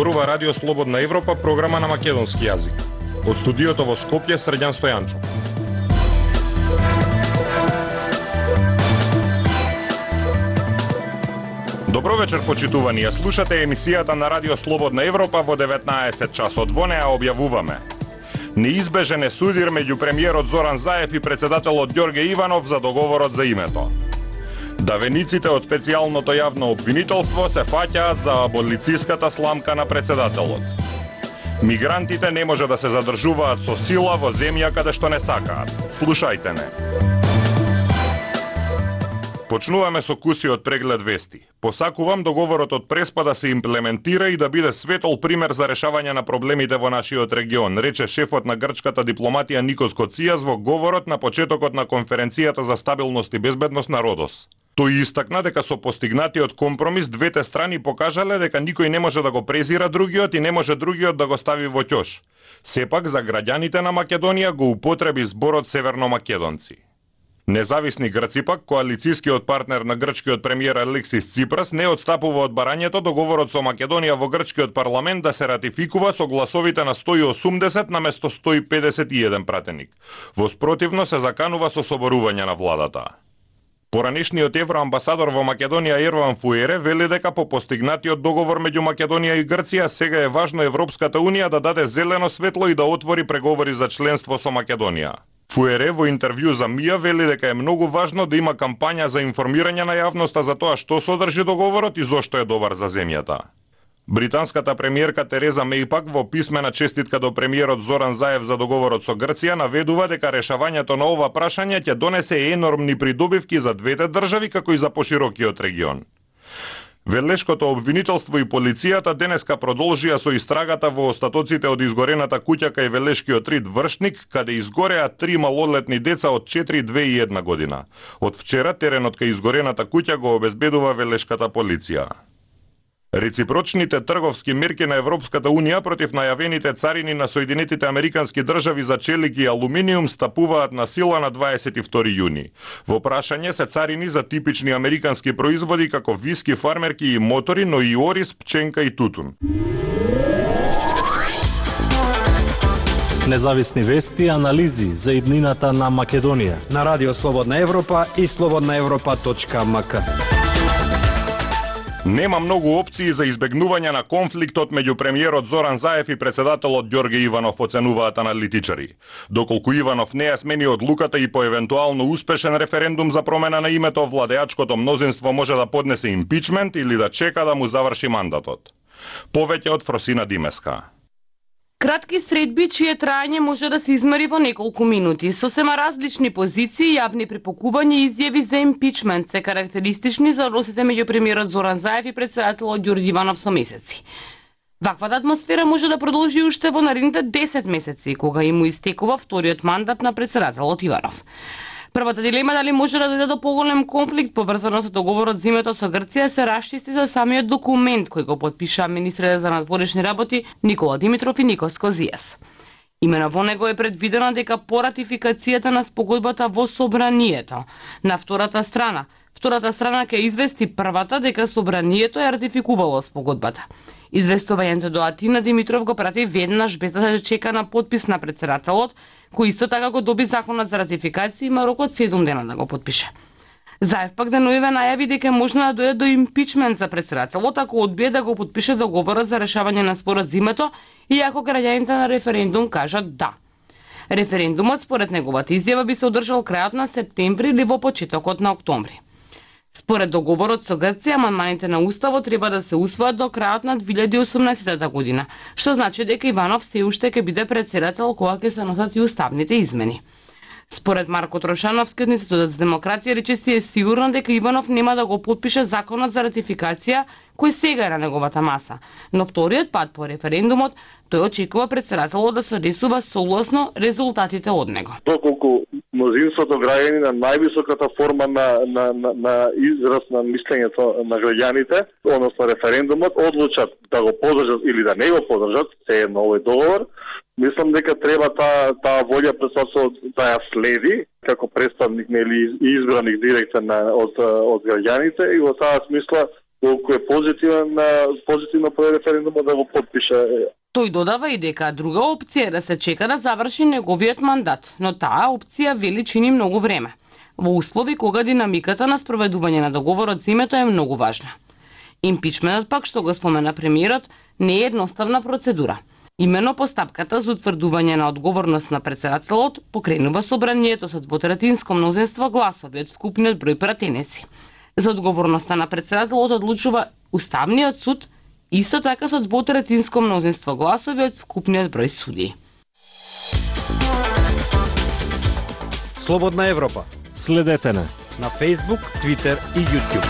зборува Радио Слободна Европа, програма на македонски јазик. Од студиото во Скопје, Срđan Стојанчов. Добро вечер, почитувани. Ја слушате емисијата на Радио Слободна Европа во 19 часот. Во неа објавуваме: неизбежен е судир меѓу премиерот Зоран Заев и председателот Ѓорге Иванов за договорот за името. Давениците од специјалното јавно обвинителство се фаќаат за аболициската сламка на председателот. Мигрантите не може да се задржуваат со сила во земја каде што не сакаат. Слушајте не. Почнуваме со кусиот преглед вести. Посакувам договорот од Преспа да се имплементира и да биде светол пример за решавање на проблемите во нашиот регион, рече шефот на грчката дипломатија Никос Коцијас во говорот на почетокот на конференцијата за стабилност и безбедност на Родос. Тој истакна дека со постигнатиот компромис двете страни покажале дека никој не може да го презира другиот и не може другиот да го стави во ќош. Сепак за граѓаните на Македонија го употреби зборот северномакедонци. Независни грци пак, коалицискиот партнер на грчкиот премиер Алексис Ципрас, не отстапува од барањето договорот со Македонија во грчкиот парламент да се ратификува со гласовите на 180 наместо 151 пратеник. Во спротивно се заканува со соборување на владата. Поранешниот евроамбасадор во Македонија Ерван Фуере вели дека по постигнатиот договор меѓу Македонија и Грција сега е важно Европската Унија да даде зелено светло и да отвори преговори за членство со Македонија. Фуере во интервју за МИА вели дека е многу важно да има кампања за информирање на јавноста за тоа што содржи договорот и зошто е добар за земјата. Британската премиерка Тереза Меј пак во писмена честитка до премиерот Зоран Заев за договорот со Грција наведува дека решавањето на ова прашање ќе донесе енормни придобивки за двете држави како и за поширокиот регион. Велешкото обвинителство и полицијата денеска продолжија со истрагата во остатоците од изгорената куќа кај Велешкиот рид Вршник, каде изгореа 3 малолетни деца од 4, 2 и 1 година. Од вчера теренот кај изгорената куќа го обезбедува Велешката полиција. Реципрочните трговски мерки на Европската Унија против најавените царини на Соединетите Американски држави за челик и алуминиум стапуваат на сила на 22 јуни. Во прашање се царини за типични американски производи како виски, фармерки и мотори, но и ориз, пченка и тутун. Независни вести и анализи за иднината на Македонија на Радио Слободна Европа и slobodnaevropa.mk. Нема многу опции за избегнување на конфликтот меѓу премиерот Зоран Заев и председателот Ѓорге Иванов, оценуваат аналитичари. Доколку Иванов не ја смени одлуката и по евентуално успешен референдум за промена на името, владеачкото мнозинство може да поднесе импичмент или да чека да му заврши мандатот. Повеќе од Фросина Димеска. Кратки средби, чие трајање може да се измери во неколку минути. Сосема различни позиции, јавни припокувања и изјави за импичмент се карактеристични за односите меѓу премиерот Зоран Заев и председателот Ѓорѓе Иванов со месеци. Ваквата атмосфера може да продолжи уште во наредните 10 месеци, кога им истекува вториот мандат на председателот Иванов. Првата дилема дали може да дојде до поголем конфликт поврзано со договорот за името со Грција се расчисти со самиот документ кој го подпишаа министрите за надворешни работи Никола Димитров и Никос Козијас. Имено во него е предвидено дека по ратификацијата на спогодбата во собранието на втората страна ќе извести првата дека собранието е ратификувало спогодбата. Известувањето до Атина Димитров го прати веднаш без да се чека на подпис на председателот, кој исто така го доби законот за ратификација и има рок од 7 дена да го подпише. Заев пак деноиве најави дека можно да дојде до импичмент за председателот ако одбие да го подпише договорот за решавање на спорот за името и ако граѓаните на референдум кажат да. Референдумот според неговата изјава би се одржал крајот на септември или во почетокот на октомври. Според договорот со Грција, амандманите на Уставот треба да се усвојат до крајот на 2018 година, што значи дека Иванов се уште ќе биде председател кога ќе се носат и уставните измени. Според Марко Трошановски од Институтот за демократија рече си е сигурно дека Иванов нема да го подпише законот за ратификација кој сега е на неговата маса, но вториот пат по референдумот тој очекува председателот да се рисува согласно резултатите од него. Доколку мнозинството граѓани на највисоката форма на израз на мислењето на граѓаните, односно референдумот, одлучат да го поддржат или да не го поддржат, се едно овој договор, мислам дека треба таа волја председателот да ја следи како представник или избраник директен од граѓаните и во таа смисла колку е позитивно по референдумот да го потпише. Тој додава и дека друга опција е да се чека да заврши неговиот мандат, но таа опција вели чини многу време, во услови кога динамиката на спроведување на договорот за името е многу важна. Импичментот пак, што го спомена премиерот, не е едноставна процедура. Имено постапката за утврдување на одговорност на председателот покренува собранието со двотретинско мнозинство гласови од вкупниот број пратеници. За одговорноста на председателот одлучува Уставниот суд, исто така со двотретинско мнозинство гласови од вкупниот број судии. Слободна Европа. Следете на Facebook, Twitter и YouTube.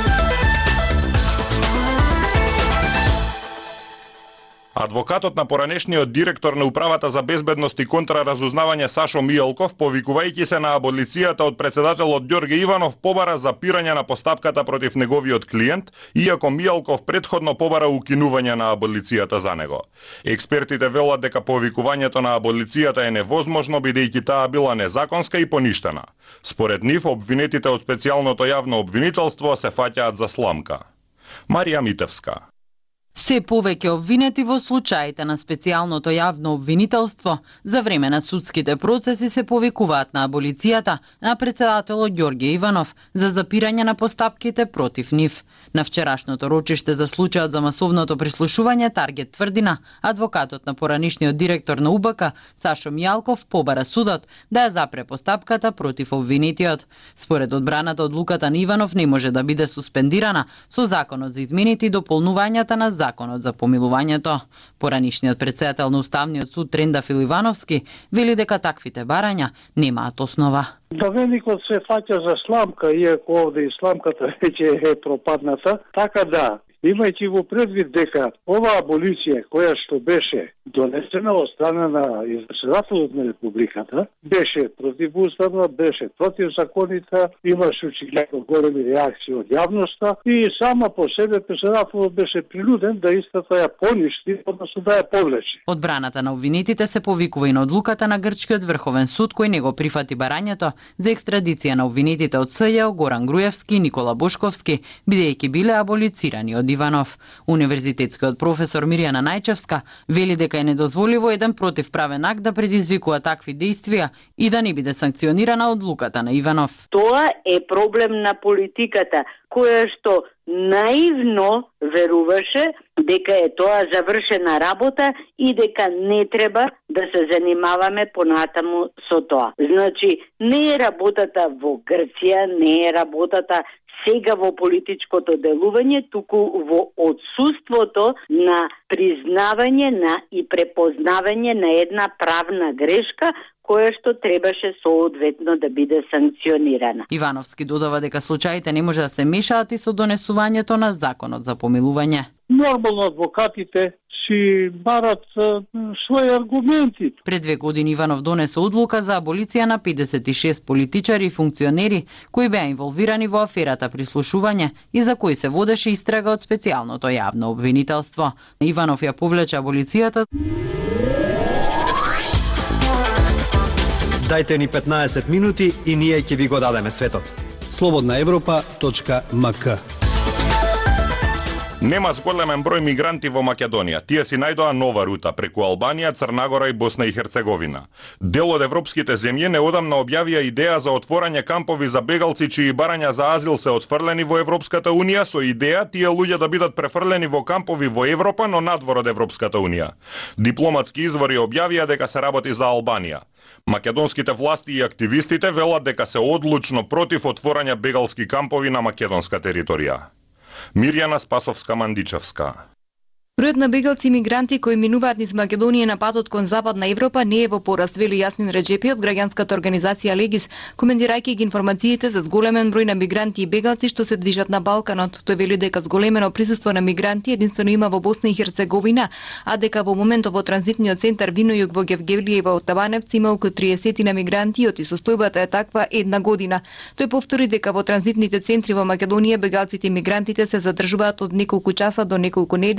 Адвокатот на поранешниот директор на Управата за безбедност и контраразузнавање Сашо Мијалков, повикувајќи се на аболицијата од председателот Ѓорге Иванов, побара запирање на постапката против неговиот клиент, иако Мијалков претходно побара укинување на аболицијата за него. Експертите велат дека повикувањето на аболицијата е невозможно бидејќи таа била незаконска и поништена. Според нив, обвинетите од специјалното јавно обвинителство се фаќаат за сламка. Марија Митевска. Се повеќе обвинети во случаите на специјалното јавно обвинителство за време на судските процеси се повикуваат на аболицијата на председателот Ѓорге Иванов за запирање на постапките против нив. На вчерашното рочиште за случајот за масовното прислушување Таргет тврдина, адвокатот на поранишниот директор на УБК Сашо Мијалков побара судот да ја запре постапката против обвинетиот. Според одбраната, одлуката на Иванов не може да биде суспендирана со законот за измените и дополнувањата на законот за помилувањето. Поранишниот председател на Уставниот суд Тренда Филивановски вели дека таквите барања немаат основа. Давеникот се фаќа за сламка, иако овде и сламката веќе е пропадната, така да, имајќи во предвид дека оваа аболиција која што беше донесена од страна на председателот на републиката, беше противуставна, беше противзаконита, имаше очигледно големи реакции од јавноста и сама по себе председателот беше принуден да истата ја поништи, односно да ја повлече. Одбраната на обвинетите се повикува и на одлуката на Грчкиот врховен суд кој не го прифати барањето за екстрадиција на обвинетите од СЈ Горан Груевски и Никола Бошковски, бидејќи биле аболицирани од Иванов. Универзитетскиот професор Мирјана Најчевска вели дека е недозволиво еден противправен акт да предизвикува такви действија и да не биде санкционирана одлуката на Иванов. Тоа е проблем на политиката, која што наивно веруваше дека е тоа завршена работа и дека не треба да се занимаваме понатаму со тоа. Значи, не е работата во Грција, не е работата сега во политичкото делување, туку во отсуството на признавање на и препознавање на една правна грешка која што требаше соодветно да биде санкционирана. Ивановски додава дека случаите не може да се мешаат и со донесувањето на законот за помилување. Нормално адвокатите си барат своји аргументи. Пред 2 години Иванов донесе одлука за аболиција на 56 политичари и функционери кои беа инволвирани во аферата прислушување и за кои се водеше истрага од специјалното јавно обвинителство. Иванов ја повлече аболицијата. Дајте ни 15 минути и ние ќе ви го дадеме светот. slobodnaevropa.mk. Нема зголемен број мигранти во Македонија. Тие си најдоа нова рута преку Албанија, Црна Гора и Босна и Херцеговина. Дел од европските земји неодамна објавија идеја за отворање кампови за бегалци чии барања за азил се отфрлени во Европската Унија со идеја тие луѓе да бидат префрлени во кампови во Европа, но надвор од Европската Унија. Дипломатски извори објавија дека се работи за Албанија. Македонските власти и активистите велат дека се одлучно против отворање бегалски кампови на македонска територија. Мирјана Спасовска-Мандичевска. Бројот на бегалци и мигранти кои минуваат низ Македонија на патот кон Западна Европа не е во пораст, вели Јасмин Реджепи од граѓанската организација Легис, коментирајќи ги информациите за зголемен број на мигранти и бегалци што се движат на Балканот. Тој вели дека зголемено присуство на мигранти единствено има во Босна и Херцеговина, а дека во моментов во транзитниот центар Винојук во Гевгевлија и во Табаневци има околу 30 на мигранти и состојбата е таква 1 година. Тој повтори дека во транзитните центри во Македонија бегалците и мигрантите се задржуваат од неколку часа до неколку недели од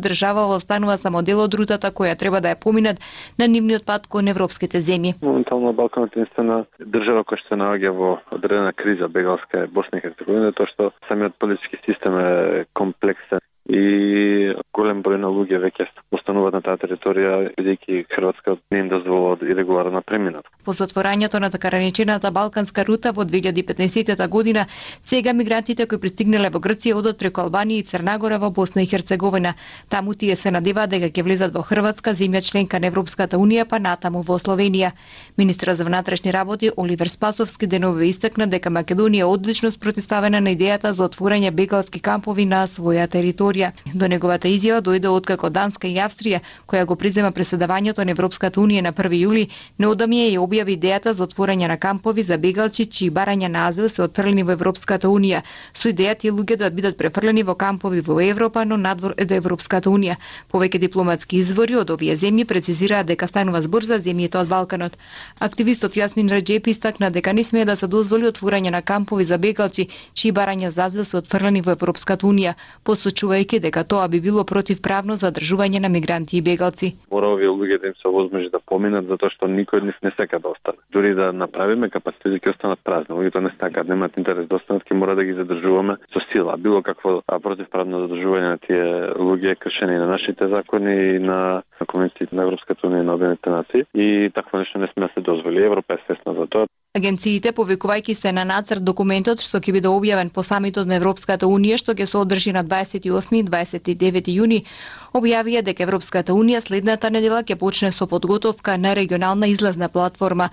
држава останува само дел од рутата која треба да ја поминат на нивниот пат кон европските земји. Моментално Балканот е единствена држава која се наоѓа во одредена криза бегалска е Босна и Херцеговина, тоа што самиот политички систем е комплексен и голем број на луѓе веќе остануваат на таа територија, бидејќи Хрватска не им дозволува ирегуларна преминат. По затворањето на така наречената Балканска рута во 2015 година, сега мигрантите кои пристигнале во Грција одат преку Албанија и Црна Гора во Босна и Херцеговина. Таму тие се надеваат дека ќе влезат во Хрватска, земја членка на Европската унија, па натаму во Словенија. Министерот за внатрешни работи Оливер Спасовски деновиве истакна дека Македонија одлично спротивставена на идејата за отворање бегалски кампови на своја територија. До неговата изјава дојде откако Данска и Австрија, која го презема преседавањето на Европската унија на 1 јули, неодамје ја објави идејата за отворање на кампови за бегалци чии барања на азил се отфрлени во Европската унија, со идеја тие луѓе да бидат префрлени во кампови во Европа, но надвор од Европската унија. Повеќе дипломатски извори од овие земји прецизираат дека станува збор за земјите од Балканот. Активистот Јасмин Реџепи истакна дека не смее да се дозволи отворање на кампови за бегалци чии барања за азил се отфрлени во Европската унија, посочувајќи дека тоа би било противправно задржување на мигранти и бегалци. Мора овие луѓе да им се овозможи да поминат затоа што никој од нив не сака да остане. Дури да направиме капацитети ќе останат празни. Луѓето не сакаат, немаат интерес да останат, ќе мора да ги задржуваме со сила. Било какво противправно задржување на тие луѓе е кршење на нашите закони и на конвенциите на Европската унија и на Обединетите нации и такво нешто не сме да се дозволи. Европа е свесна за тоа. Агенциите, повикувајќи се на нацрт документот што ќе биде објавен по самитот на Европската унија што ќе се одржи на 28 и 29 јуни, објавија дека Европската унија следната недела ќе почне со подготовка на регионална излазна платформа.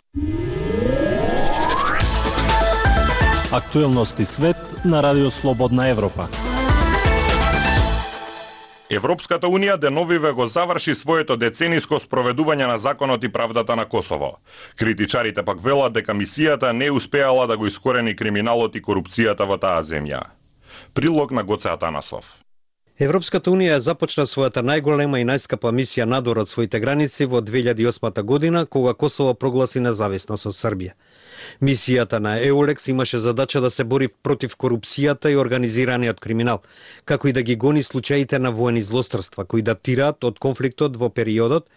Актуелности свет на Радио Слободна Европа. Европската унија деновиве го заврши своето децениско спроведување на законот и правдата на Косово. Критичарите пак велат дека мисијата не успеала да го искорени криминалот и корупцијата во таа земја. Прилог на Гоце Атанасов. Европската унија започна својата најголема и најскапа мисија надвор од своите граници во 2008 година, кога Косово прогласи независност од Србија. Мисијата на EULEX имаше задача да се бори против корупцијата и организираниот криминал, како и да ги гони случаите на воени злосторства кои датираат од конфликтот во периодот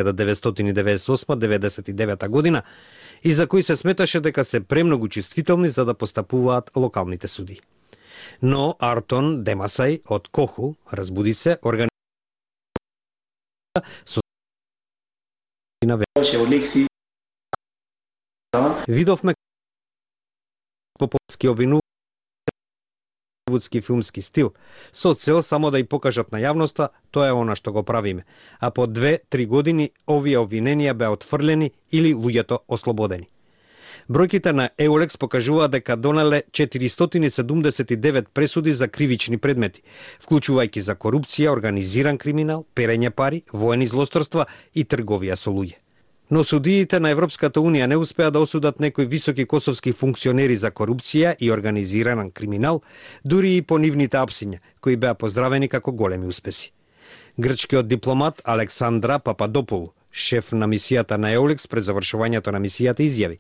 1998-99 година и за кои се сметаше дека се премногу чувствителни за да постапуваат локалните суди. Но Артон Демасај од Коху, разбуди се, со видовме популски обвинувања филмски стил, со цел само да ја покажат на јавноста тоа е она што го правиме, а по 2-3 години овие обвиненија беа отфрлени или луѓето ослободени. Бројките на EULEX покажуваат дека донале 479 пресуди за кривични предмети, вклучувајќи за корупција, организиран криминал, перење пари, воени злосторства и трговија со луѓе. Но судиите на Европската унија не успеа да осудат некои високи косовски функционери за корупција и организиран криминал, дури и по нивните апсиња, кои беа поздравени како големи успеси. Грчкиот дипломат Александра Пападополу, шеф на мисијата на EULEX пред завршувањето на мисијата изјави: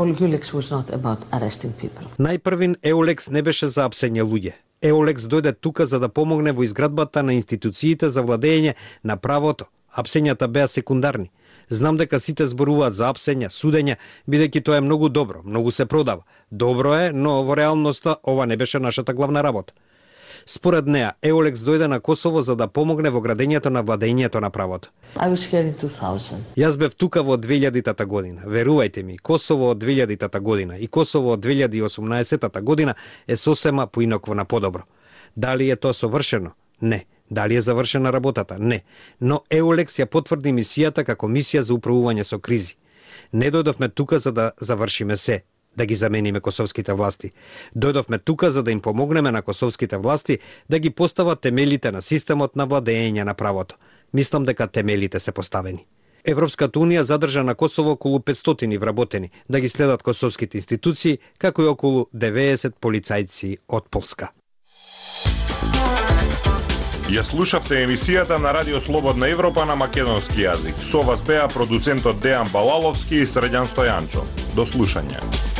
Најпрвин EULEX не беше за апсење луѓе. EULEX дојде тука за да помогне во изградбата на институциите за владење на правото. Апсењата беа секундарни. Знам дека сите зборуваат за апсења, судења, бидејќи тоа е многу добро, многу се продава. Добро е, но во реалноста ова не беше нашата главна работа. Според неа, EULEX дојде на Косово за да помогне во градењето на владењето на правото. Јас бев тука во 2000-та година. Верувајте ми, Косово од 2000-та година и Косово од 2018-та година е сосема поинаково на подобро. Дали е тоа совршено? Не. Дали е завршена работата? Не. Но EULEX ја потврди мисијата како мисија за управување со кризи. Не дојдовме тука за да завршиме се, да ги замениме косовските власти. Дојдовме тука за да им помогнеме на косовските власти да ги постават темелите на системот на владење на правото. Мислам дека темелите се поставени. Европската унија задржа на Косово околу 500 вработени да ги следат косовските институции, како и околу 90 полицајци од Полска. Ја слушавте емисијата на Радио Слободна Европа на македонски јазик. Со вас беа продуцентот Дејан Балаловски и Срđan Стојанчо. До слушање.